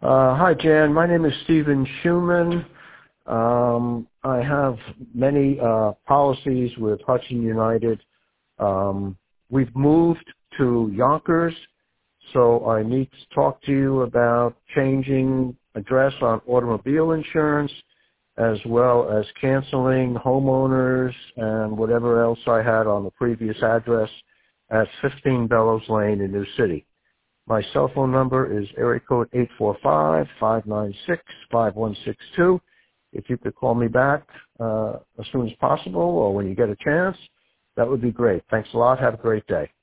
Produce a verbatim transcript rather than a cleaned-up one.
Uh, hi, Jan. My name is Stephen Schuman. Um, I have many uh, policies with Hudson United. Um, we've moved to Yonkers, so I need to talk to you about changing address on automobile insurance, as well as canceling homeowners and whatever else I had on the previous address at fifteen Bellows Lane in New City. My cell phone number is area code eight four five, five nine six, five one six two. If you could call me back uh, as soon as possible or when you get a chance, that would be great. Thanks a lot. Have a great day.